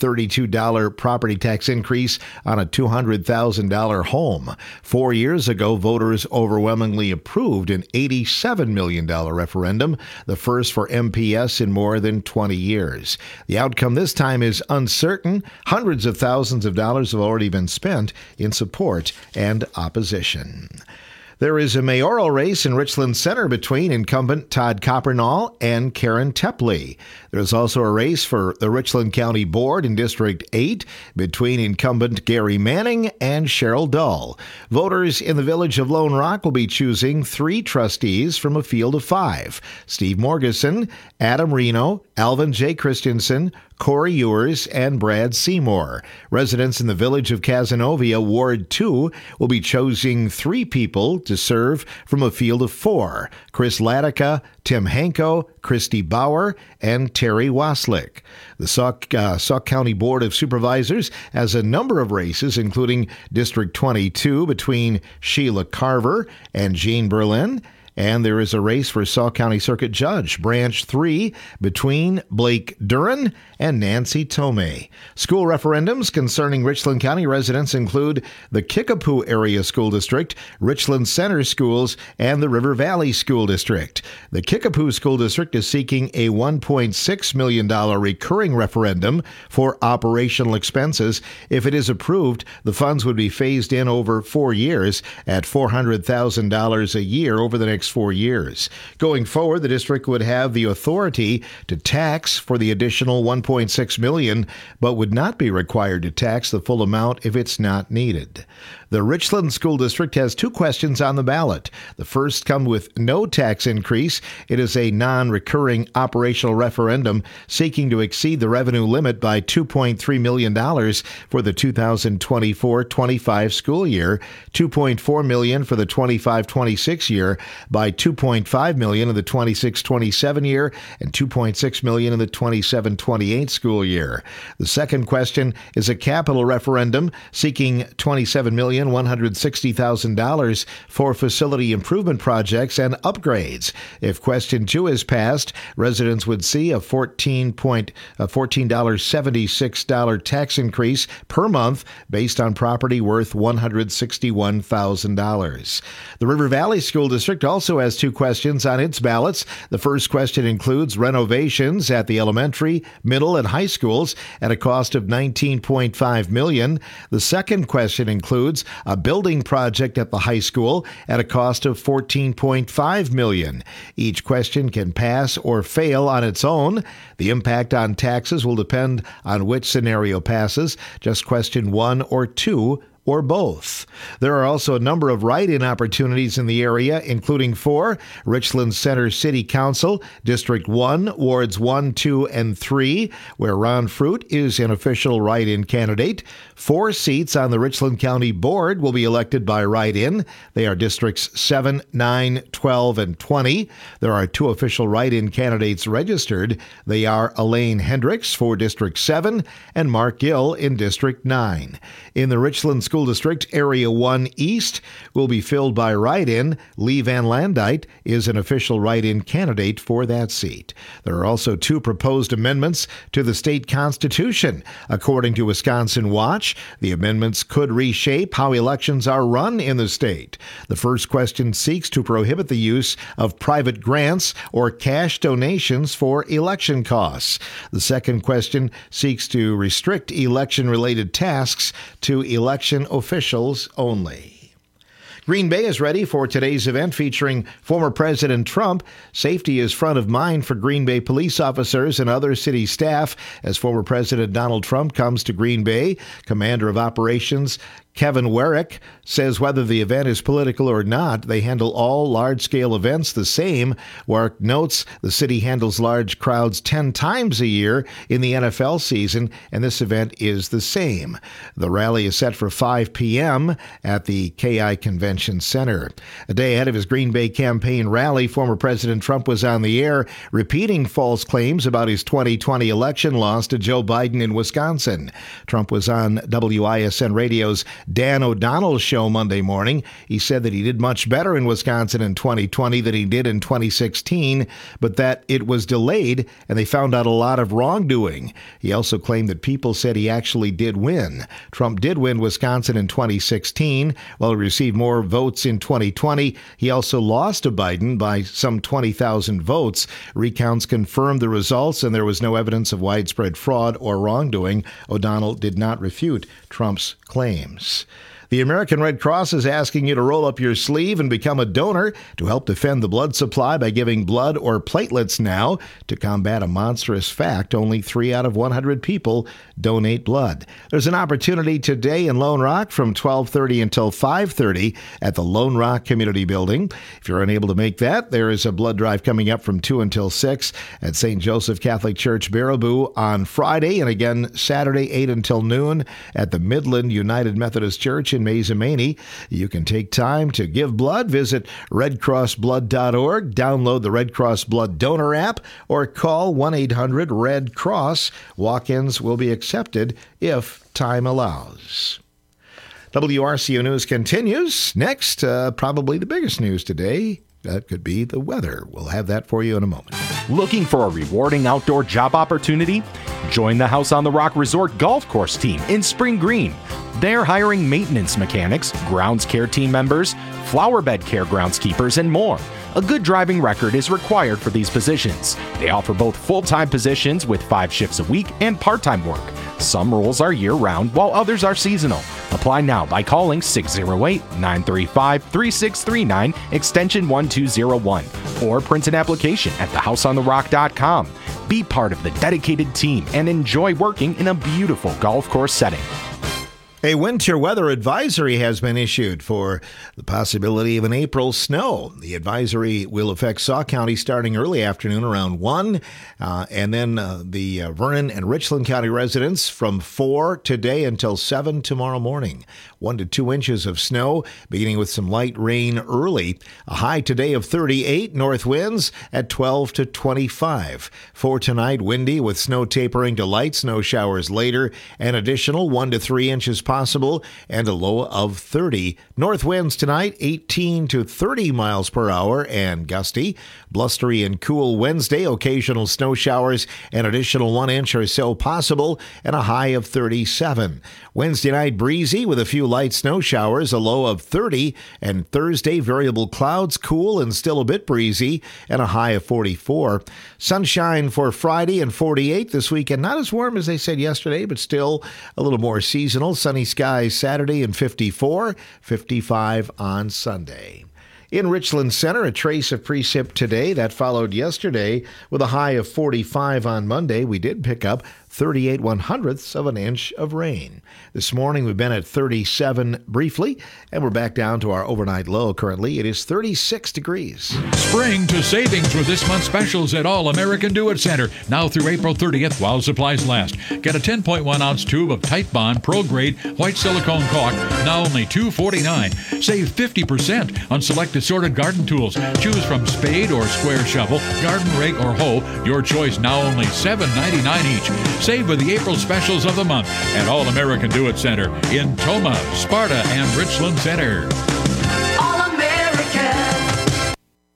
$432 property tax increase on a $200,000 home. 4 years ago, voters overwhelmingly approved an $87 million referendum, the first for MPS in more than 20 years. The outcome this time is uncertain. Hundreds of thousands of dollars have already been spent in support and opposition. There is a mayoral race in Richland Center between incumbent Todd Coppernall and Karen Tepley. There's also a race for the Richland County Board in District 8 between incumbent Gary Manning and Cheryl Dull. Voters in the village of Lone Rock will be choosing 3 trustees from a field of 5. Steve Morgeson, Adam Reno, Alvin J. Christensen, Corey Ewers, and Brad Seymour. Residents in the village of Cazenovia, Ward 2, will be choosing 3 people to serve from a field of 4. Chris Latica, Tim Hanko, Christy Bauer, and Terry Waslick. The Sauk County Board of Supervisors has a number of races, including District 22 between Sheila Carver and Jean Berlin. And there is a race for Sauk County Circuit Judge, Branch 3, between Blake Duran and Nancy Tomei. School referendums concerning Richland County residents include the Kickapoo Area School District, Richland Center Schools, and the River Valley School District. The Kickapoo School District is seeking a $1.6 million recurring referendum for operational expenses. If it is approved, the funds would be phased in over 4 years at $400,000 a year over the next 4 years. Going forward, the district would have the authority to tax for the additional $1.6 million, but would not be required to tax the full amount if it's not needed. The Richland School District has 2 questions on the ballot. The first comes with no tax increase. It is a non-recurring operational referendum seeking to exceed the revenue limit by $2.3 million for the 2024-25 school year, $2.4 million for the 25-26 year, by $2.5 million in the 26-27 year, and $2.6 million in the 27-28 school year. The second question is a capital referendum seeking $27,160,000 for facility improvement projects and upgrades. If question 2 is passed, residents would see a $14.76 tax increase per month based on property worth $161,000. The River Valley School District also also has 2 questions on its ballots. The first question includes renovations at the elementary, middle, and high schools at a cost of $19.5 million. The second question includes a building project at the high school at a cost of $14.5 million. Each question can pass or fail on its own. The impact on taxes will depend on which scenario passes. Just question 1 or 2 or both. There are also a number of write-in opportunities in the area, including 4, Richland Center City Council, District 1, Wards 1, 2, and 3, where Ron Fruit is an official write-in candidate. 4 seats on the Richland County Board will be elected by write-in. They are Districts 7, 9, 12, and 20. There are 2 official write-in candidates registered. They are Elaine Hendricks for District 7 and Mark Gill in District 9. In the Richland School District, Area 1 East will be filled by write-in. Lee Van Landite is an official write-in candidate for that seat. There are also 2 proposed amendments to the state constitution. According to Wisconsin Watch, the amendments could reshape how elections are run in the state. The first question seeks to prohibit the use of private grants or cash donations for election costs. The second question seeks to restrict election-related tasks to election officials only. Green Bay is ready for today's event featuring former President Trump. Safety is front of mind for Green Bay police officers and other city staff as former President Donald Trump comes to Green Bay. Commander of Operations Kevin Warwick says whether the event is political or not, they handle all large-scale events the same. Warwick notes the city handles large crowds 10 times a year in the NFL season, and this event is the same. The rally is set for 5 p.m. at the KI Convention Center. A day ahead of his Green Bay campaign rally, former President Trump was on the air repeating false claims about his 2020 election loss to Joe Biden in Wisconsin. Trump was on WISN Radio's Dan O'Donnell's show Monday morning. He said that he did much better in Wisconsin in 2020 than he did in 2016, but that it was delayed and they found out a lot of wrongdoing. He also claimed that people said he actually did win. Trump did win Wisconsin in 2016. While he received more votes in 2020, he also lost to Biden by some 20,000 votes. Recounts confirmed the results, and there was no evidence of widespread fraud or wrongdoing. O'Donnell did not refute Trump's claims. The American Red Cross is asking you to roll up your sleeve and become a donor to help defend the blood supply by giving blood or platelets now. To combat a monstrous fact, only 3 out of 100 people donate blood. There's an opportunity today in Lone Rock from 12:30 until 5:30 at the Lone Rock Community Building. If you're unable to make that, there is a blood drive coming up from 2 until 6 at St. Joseph Catholic Church, Baraboo on Friday, and again Saturday 8 until noon at the Midland United Methodist Church in Mazomanie. You can take time to give blood. Visit redcrossblood.org, download the Red Cross Blood Donor app, or call 1-800-RED-CROSS. Walk-ins will be accepted if time allows. WRCO News continues. Next, probably the biggest news today. That could be the weather. We'll have that for you in a moment. Looking for a rewarding outdoor job opportunity? Join the House on the Rock Resort Golf Course team in Spring Green. They're hiring maintenance mechanics, grounds care team members, flower bed care groundskeepers, and more. A good driving record is required for these positions. They offer both full-time positions with 5 shifts a week and part-time work. Some roles are year-round, while others are seasonal. Apply now by calling 608-935-3639, extension 1201, or print an application at thehouseontherock.com. Be part of the dedicated team and enjoy working in a beautiful golf course setting. A winter weather advisory has been issued for the possibility of an April snow. The advisory will affect Sauk County starting early afternoon around 1, and then the Vernon and Richland County residents from 4 today until 7 tomorrow morning. 1 to 2 inches of snow, beginning with some light rain early. A high today of 38, north winds at 12 to 25. For tonight, windy with snow tapering to light snow showers later. An additional 1 to 3 inches possible and a low of 30. North winds tonight, 18 to 30 miles per hour and gusty. Blustery and cool Wednesday, occasional snow showers, an additional 1 inch or so possible, and a high of 37. Wednesday night breezy with a few light snow showers, a low of 30, and Thursday variable clouds, cool and still a bit breezy, and a high of 44. Sunshine for Friday and 48 this weekend. Not as warm as they said yesterday, but still a little more seasonal. Sunny skies Saturday and 54, 55 on Sunday. In Richland Center, a trace of precip today. That followed yesterday with a high of 45 on Monday. We did pick up 38/100ths of an inch of rain. This morning we've been at 37 briefly, and we're back down to our overnight low. Currently, it is 36 degrees. Spring to savings with this month's specials at All American Do-It Center. Now through April 30th while supplies last. Get a 10.1-ounce tube of Tite Bond Pro-Grade white silicone caulk, now only $2.49. Save 50% on select assorted garden tools. Choose from spade or square shovel, garden rake or hoe. Your choice, now only $7.99 each. Save with the April specials of the month at All American Do-It Center in Toma, Sparta, and Richland Center. All American.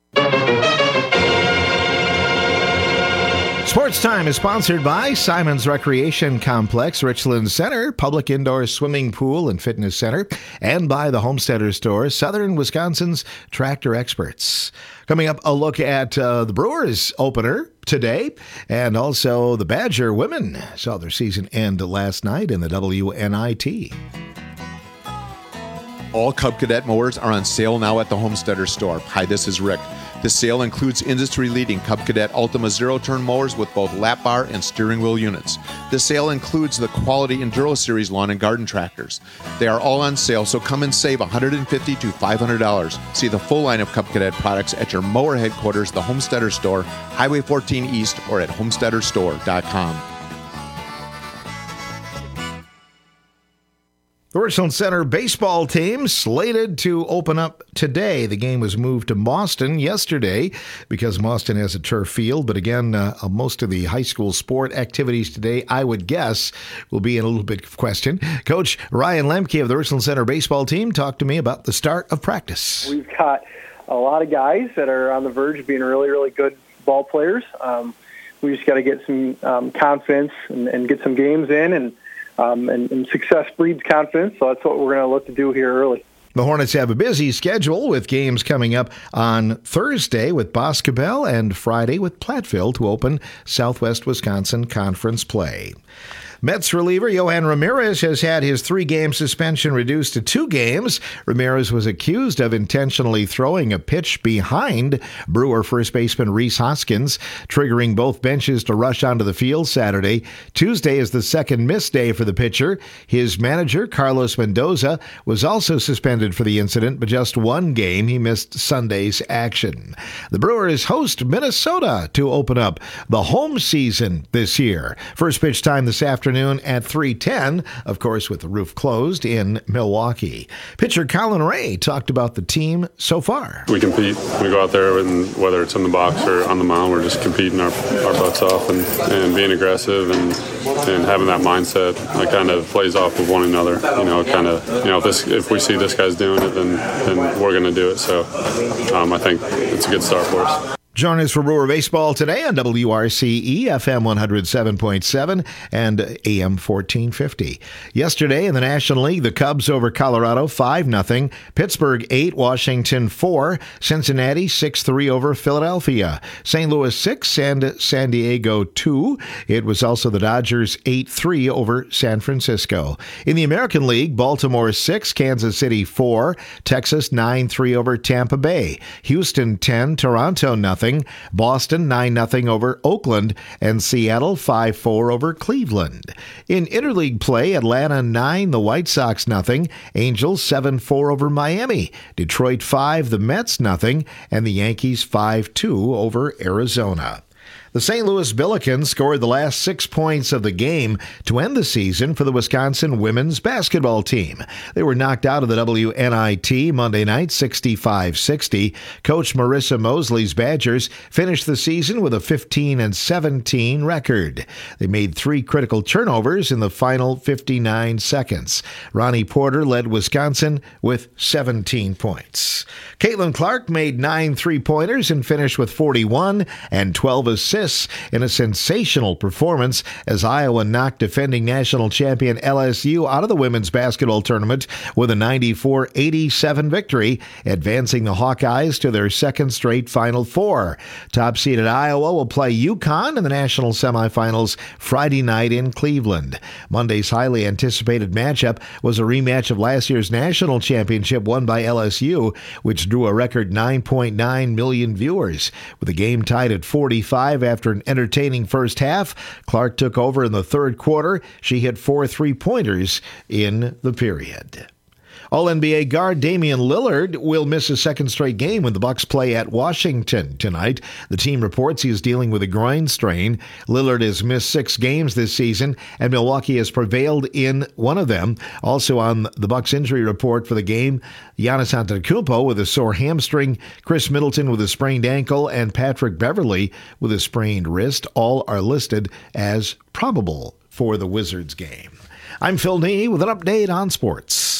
Sports Time is sponsored by Simon's Recreation Complex, Richland Center, public indoor swimming pool and fitness center, and by the Homesteader Store, Southern Wisconsin's tractor experts. Coming up, a look at the Brewers opener today, and also the Badger women saw their season end last night in the WNIT. All Cub Cadet mowers are on sale now at the Homesteader Store. Hi, this is Rick. The sale includes industry-leading Cub Cadet Ultima zero-turn mowers with both lap bar and steering wheel units. The sale includes the quality Enduro Series lawn and garden tractors. They are all on sale, so come and save $150 to $500. See the full line of Cub Cadet products at your mower headquarters, the Homesteader Store, Highway 14 East, or at homesteaderstore.com. The Richland Center baseball team slated to open up today. The game was moved to Boston yesterday because Boston has a turf field. But again, most of the high school sport activities today, I would guess, will be in a little bit of question. Coach Ryan Lemke of the Richland Center baseball team talked to me about the start of practice. We've got a lot of guys that are on the verge of being really, really good ball players. We just got to get some confidence and get some games in, and success breeds confidence, so that's what we're going to look to do here early. The Hornets have a busy schedule with games coming up on Thursday with Boscobel and Friday with Platteville to open Southwest Wisconsin Conference play. Mets reliever Yohan Ramirez has had his 3-game suspension reduced to 2 games. Ramirez was accused of intentionally throwing a pitch behind Brewer first baseman Rhys Hoskins, triggering both benches to rush onto the field Saturday. Tuesday is the second missed day for the pitcher. His manager, Carlos Mendoza, was also suspended for the incident, but just 1 game. He missed Sunday's action. The Brewers host Minnesota to open up the home season this year. First pitch time this afternoon at 3:10, of course, with the roof closed in Milwaukee. Pitcher Colin Ray talked about the team so far. We compete. We go out there, and whether it's in the box or on the mound, we're just competing our butts off and being aggressive and having that mindset. It kind of plays off of one another. If we see this guy's doing it, then we're going to do it. So I think it's a good start for us. Join us for Brewer Baseball today on WRCE FM 107.7 and AM 1450. Yesterday in the National League, the Cubs over Colorado 5-0, Pittsburgh 8, Washington 4, Cincinnati 6-3 over Philadelphia, St. Louis 6 and San Diego 2. It was also the Dodgers 8-3 over San Francisco. In the American League, Baltimore 6, Kansas City 4, Texas 9-3 over Tampa Bay, Houston 10, Toronto 0. Boston 9-0 over Oakland, and Seattle 5-4 over Cleveland. In interleague play, Atlanta 9, the White Sox 0, Angels 7-4 over Miami, Detroit 5, the Mets 0, and the Yankees 5-2 over Arizona. The St. Louis Billikens scored the last 6 points of the game to end the season for the Wisconsin women's basketball team. They were knocked out of the WNIT Monday night 65-60. Coach Marissa Mosley's Badgers finished the season with a 15-17 record. They made 3 critical turnovers in the final 59 seconds. Ronnie Porter led Wisconsin with 17 points. Caitlin Clark made 9 3-pointers and finished with 41 and 12 assists in a sensational performance as Iowa knocked defending national champion LSU out of the women's basketball tournament with a 94-87 victory, advancing the Hawkeyes to their second straight Final Four. Top-seeded Iowa will play UConn in the national semifinals Friday night in Cleveland. Monday's highly anticipated matchup was a rematch of last year's national championship won by LSU, which drew a record 9.9 million viewers. With the game tied at 45 after an entertaining first half, Clark took over in the third quarter. She hit 4 3-pointers in the period. All-NBA guard Damian Lillard will miss a second straight game when the Bucks play at Washington tonight. The team reports he is dealing with a groin strain. Lillard has missed 6 games this season, and Milwaukee has prevailed in one of them. Also on the Bucks injury report for the game, Giannis Antetokounmpo with a sore hamstring, Chris Middleton with a sprained ankle, and Patrick Beverley with a sprained wrist. All are listed as probable for the Wizards game. I'm Phil Nee with an update on sports.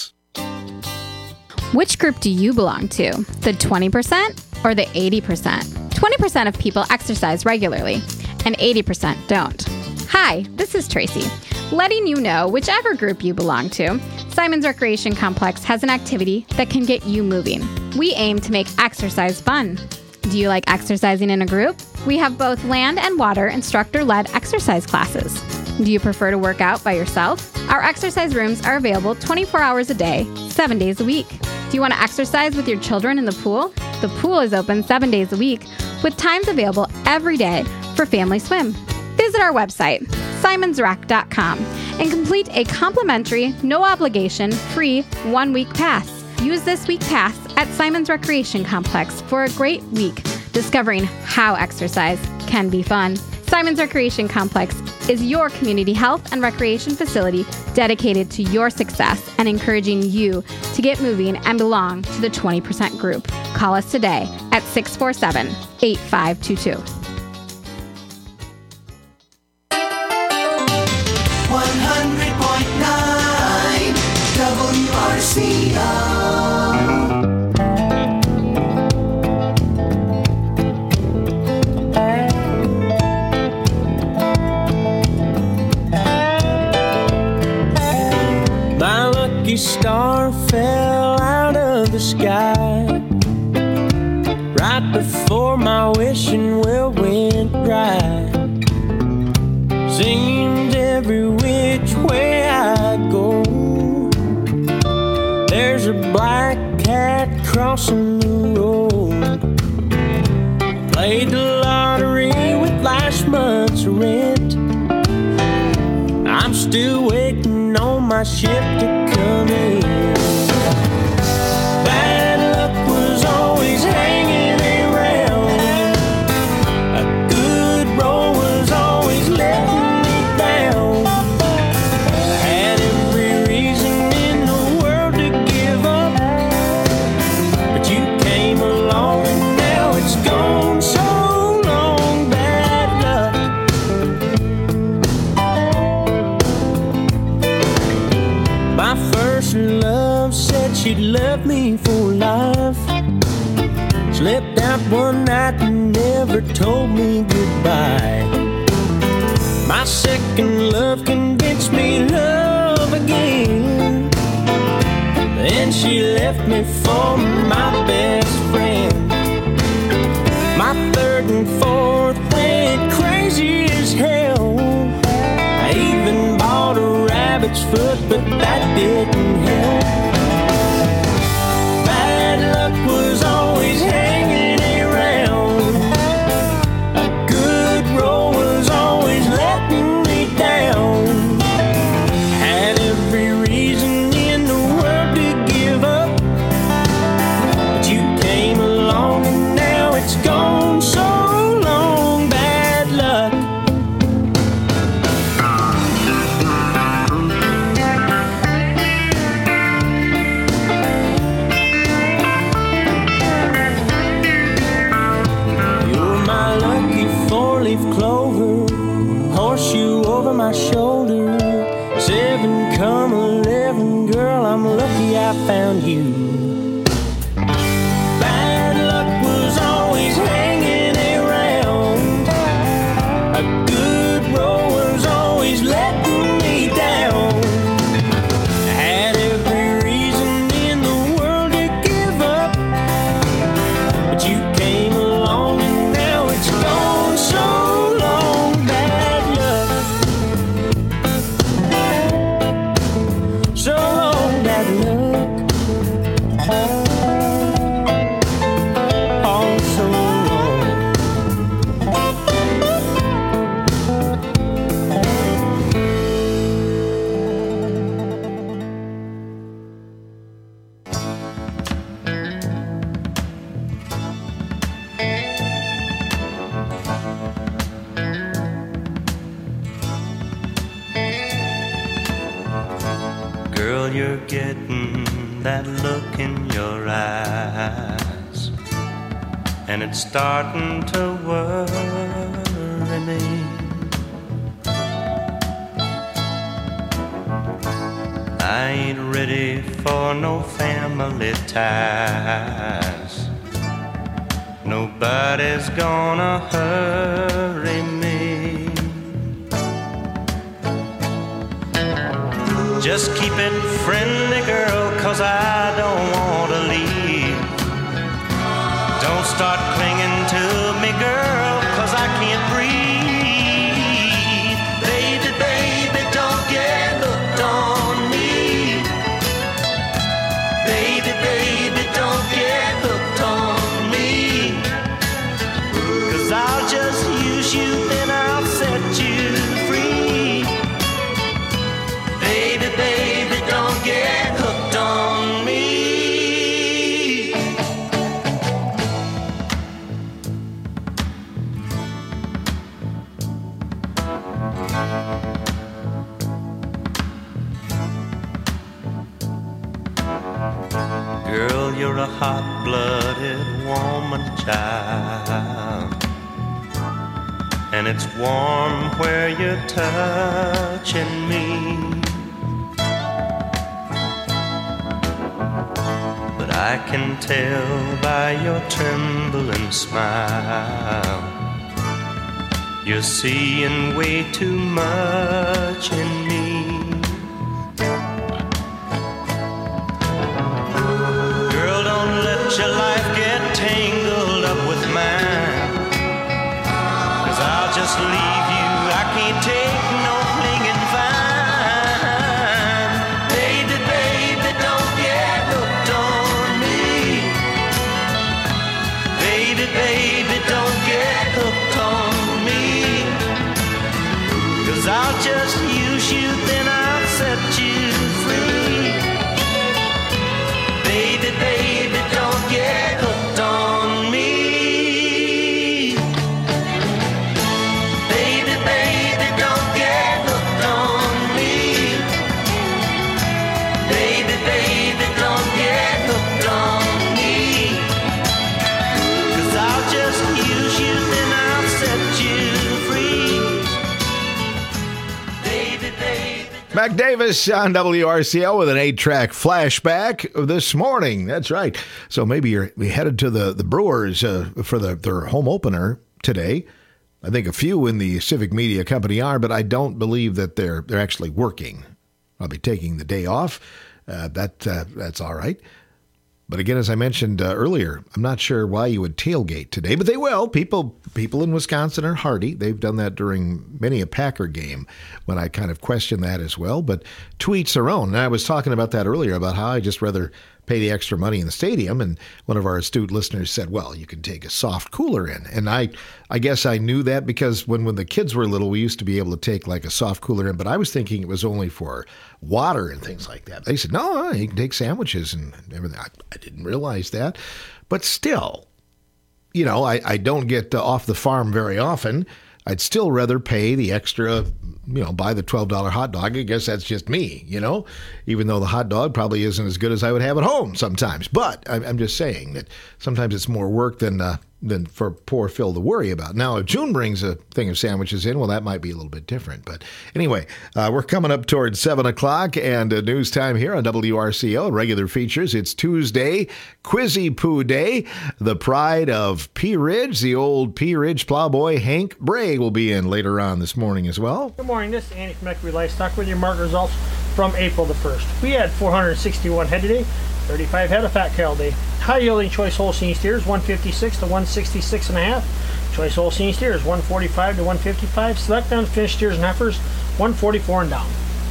Which group do you belong to? The 20% or the 80%? 20% of people exercise regularly, and 80% don't. Hi, this is Tracy. Letting you know whichever group you belong to, Simon's Recreation Complex has an activity that can get you moving. We aim to make exercise fun. Do you like exercising in a group? We have both land and water instructor-led exercise classes. Do you prefer to work out by yourself? Our exercise rooms are available 24 hours a day, 7 days a week. Do you want to exercise with your children in the pool? The pool is open 7 days a week with times available every day for family swim. Visit our website, simonsrec.com, and complete a complimentary, no-obligation, free 1-week pass. Use this week pass at Simon's Recreation Complex for a great week discovering how exercise can be fun. Simon's Recreation Complex is your community health and recreation facility dedicated to your success and encouraging you to get moving and belong to the 20% group. Call us today at 647-8522. 100.9 WRCO. Star fell out of the sky right before my wishing well went dry. Seemed every which way I go, there's a black cat crossing the road. Played the lottery with last month's rent. I'm still waiting on my ship to come in. Bad luck was always hanging around. A good roll was always letting me down. I had every reason in the world to give up, but you came along and now it's gone so long. Bad luck. My first love said she'd love me for life. Slipped out one night and never told me goodbye. My second love convinced me love again. Then she left me for my best friend. My third and fourth went crazy as hell. I even bought a rabbit's foot, but that didn't help. Bad luck was always hanging around. A good roll was always letting me down. Had every reason in the world to give up, but you came along and now it's gone so long. Bad luck. over my shoulder. 7 come 11, girl, I'm lucky I found you. Bad luck was always hanging around. A good rower's always letting me down. I had every reason in the world to give up, but you came along and now it's gone so long. Bad luck, so long, bad luck. Oh, so long. Girl, you're getting that look in your eyes, and it's starting to worry me. I ain't ready for no family ties. Nobody's gonna hurry me. Just keep it friendly, girl, 'cause I don't want to leave. Don't start clinging to me, girl, 'cause I can't breathe. Baby, baby, don't get hooked on me. Baby, baby, don't get hooked on me. 'Cause I'll just use you, then I'll set you free. Baby, baby, don't get hooked on me. Girl, you're a hot-blooded woman, child, and it's warm where you're touching me. But I can tell by your trembling smile, you're seeing way too much in me. Girl, don't let your life get tangled up with mine, 'cause I'll just leave you. I can't take no clinging vine. Baby, baby, don't get hooked on me. Baby, baby, don't get hooked on me. 'Cause I'll just use you, then I'll set you free. Baby, baby, don't get hooked on me. Baby, baby, don't get hooked on me. Baby, baby, don't get hooked on me. 'Cause I'll just use you, then I'll set you free. Baby, baby. Mac Davis on WRCL with an 8-track flashback this morning. That's right. So maybe you're headed to the Brewers for their home opener today. I think a few in the Civic Media Company are, but I don't believe that they're actually working. I'll be taking the day off. That's all right. But again, as I mentioned earlier, I'm not sure why you would tailgate today, but they will. People in Wisconsin are hardy. They've done that during many a Packer game when I kind of question that as well. But to each their own. And I was talking about that earlier, about how I just rather pay the extra money in the stadium. And one of our astute listeners said, well, you can take a soft cooler in. And I guess I knew that because when the kids were little, we used to be able to take like a soft cooler in. But I was thinking it was only for water and things like that. They said, no, you can take sandwiches and everything. I didn't realize that. But still, you know, I don't get off the farm very often. I'd still rather pay the extra, you know, buy the $12 hot dog. I guess that's just me, you know, even though the hot dog probably isn't as good as I would have at home sometimes. But I'm just saying that sometimes it's more work than than for poor Phil to worry about. Now, if June brings a thing of sandwiches in, well, that might be a little bit different. But anyway, we're coming up towards 7 o'clock and news time here on WRCO. Regular features. It's Tuesday, Quizzy Poo Day. The pride of Pea Ridge, the old Pea Ridge plowboy, Hank Bray, will be in later on this morning as well. Good morning. This is Andy from Equity Livestock with your market results from April the 1st. We had 461 head today, 35 head of fat cattle day. High yielding choice Holstein steers 156 to 166 and a half. Choice Holstein steers 145 to 155. Select unfinished steers and heifers 144 and down.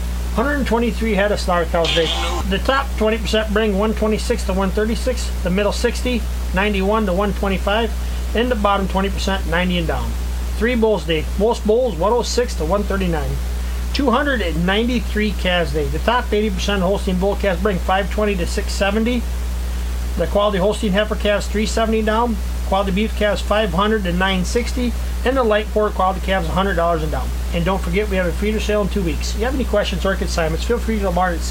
123 head of slaughter cows today. The top 20% bring 126 to 136. The middle 60, 91 to 125. And the bottom 20% 90 and down. 3 bulls day. Most bulls 106 to 139. 293 calves day. The top 80% Holstein bull calves bring 520 to 670. The quality Holstein heifer calves 370 down. Quality beef calves 500 to 960. And the light pork quality calves $100 and down. And don't forget, we have a feeder sale in 2 weeks. If you have any questions or consignments, feel free to call Martin at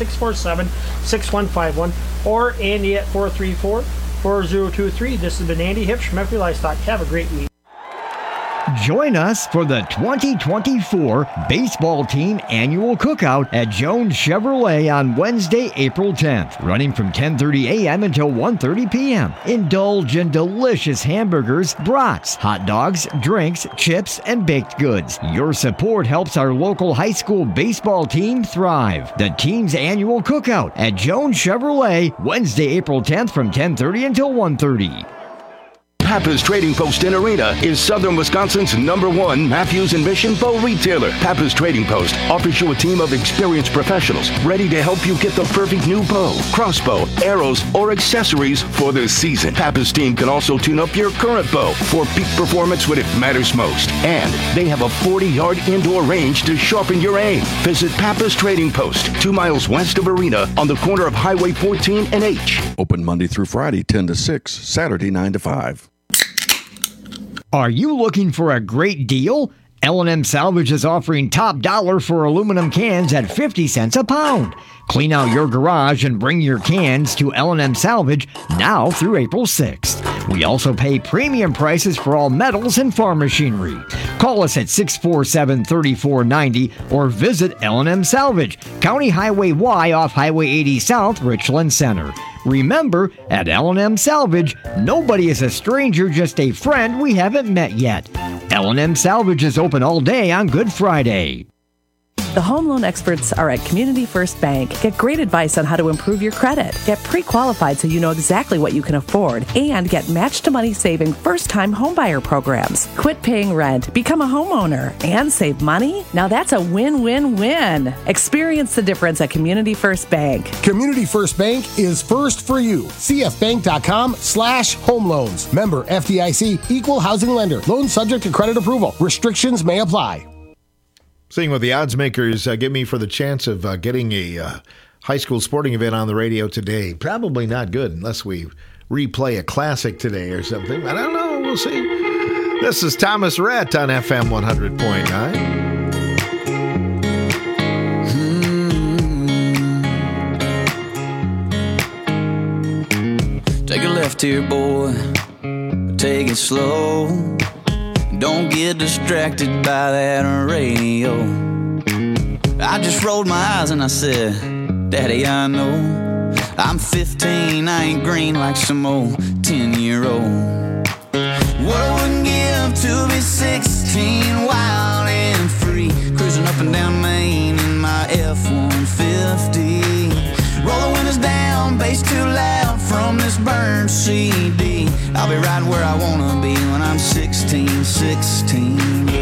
647-6151 or Andy at 434-4023. This has been Andy Hipsch from Equity Livestock. Have a great week. Join us for the 2024 Baseball Team Annual Cookout at Jones Chevrolet on Wednesday, April 10th, running from 10:30 a.m. until 1:30 p.m. Indulge in delicious hamburgers, brats, hot dogs, drinks, chips, and baked goods. Your support helps our local high school baseball team thrive. The team's annual cookout at Jones Chevrolet, Wednesday, April 10th from 10:30 until 1:30. Pappas Trading Post in Arena is Southern Wisconsin's #1 Matthews and Mission bow retailer. Pappas Trading Post offers you a team of experienced professionals ready to help you get the perfect new bow, crossbow, arrows, or accessories for this season. Pappas team can also tune up your current bow for peak performance when it matters most. And they have a 40-yard indoor range to sharpen your aim. Visit Pappas Trading Post, 2 miles west of Arena on the corner of Highway 14 and H. Open Monday through Friday, 10 to 6, Saturday, 9 to 5. Are you looking for a great deal? L&M Salvage is offering top dollar for aluminum cans at 50 cents a pound. Clean out your garage and bring your cans to L&M Salvage now through April 6th. We also pay premium prices for all metals and farm machinery. Call us at 647-3490 or visit L&M Salvage, County Highway Y off Highway 80 South, Richland Center. Remember, at L&M Salvage, nobody is a stranger, just a friend we haven't met yet. L&M Salvage is open all day on Good Friday. The home loan experts are at Community First Bank. Get great advice on how to improve your credit. Get pre-qualified so you know exactly what you can afford. And get match-to-money saving first-time homebuyer programs. Quit paying rent, become a homeowner, and save money? Now that's a win-win-win. Experience the difference at Community First Bank. Community First Bank is first for you. CFBank.com/home loans. Member FDIC, equal housing lender. Loan subject to credit approval. Restrictions may apply. Seeing what the odds makers give me for the chance of getting a high school sporting event on the radio today. Probably not good unless we replay a classic today or something. I don't know. We'll see. This is Thomas Rhett on FM 100.9. Take a left here, boy. Take it slow. Don't get distracted by that radio. I just rolled my eyes and I said, Daddy, I know I'm 15, I ain't green like some old 10-year-old. What I wouldn't give to be 16, wild and free, cruising up and down Main in my F-150. Roll the windows down, bass too loud from this burned CD. I'll be right where I wanna be when I'm 16. 16.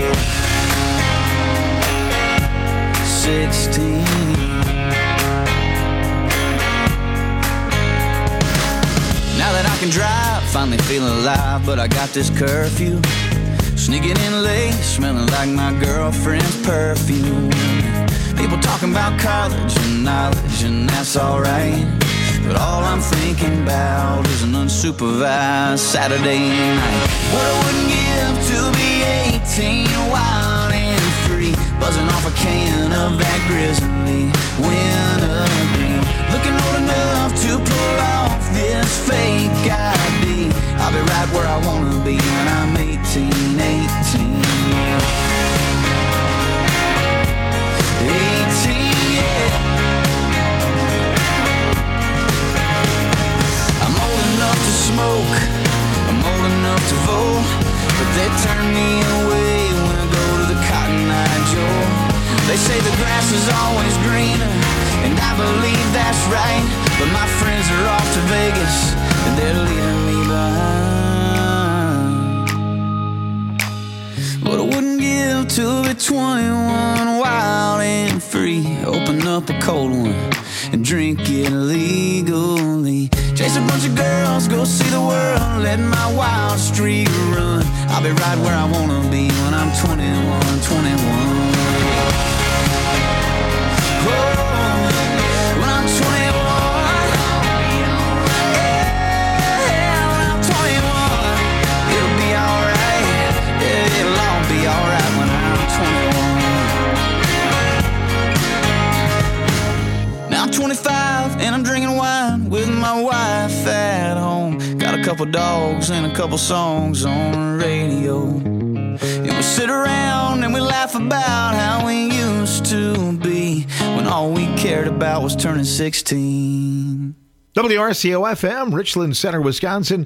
Now that I can drive, finally feeling alive, but I got this curfew. Sneaking in late, smelling like my girlfriend's perfume. People talking about college and knowledge, and that's alright. But all I'm thinking about is an unsupervised Saturday night. What I wouldn't give to be 18, wild and free, buzzing off a can of that grizzly wintergreen. Looking old enough to pull off this fake ID. I'll be right where I wanna be when I'm 18. 18, yeah. I'm old enough to smoke, I'm old enough to vote, but they turn me away when I go to the Cotton Eye Joe. They say the grass is always greener, and I believe that's right, but my friends are off to Vegas, and they're leaving me behind. But I wouldn't give to be 21, wild and free. Open up a cold one and drink it legally. Chase a bunch of girls, go see the world, let my wild streak run. I'll be right where I wanna be when I'm 21, 21. Oh, when I'm 21, yeah, when I'm 21, it'll be alright, yeah, it'll all be alright when I'm 21. Now I'm 25 and I'm drinking wine with my wife at home. Got a couple dogs and a couple songs on the radio. And we sit around and we laugh about how we used to be when all we cared about was turning 16. WRCO-FM, Richland Center, Wisconsin.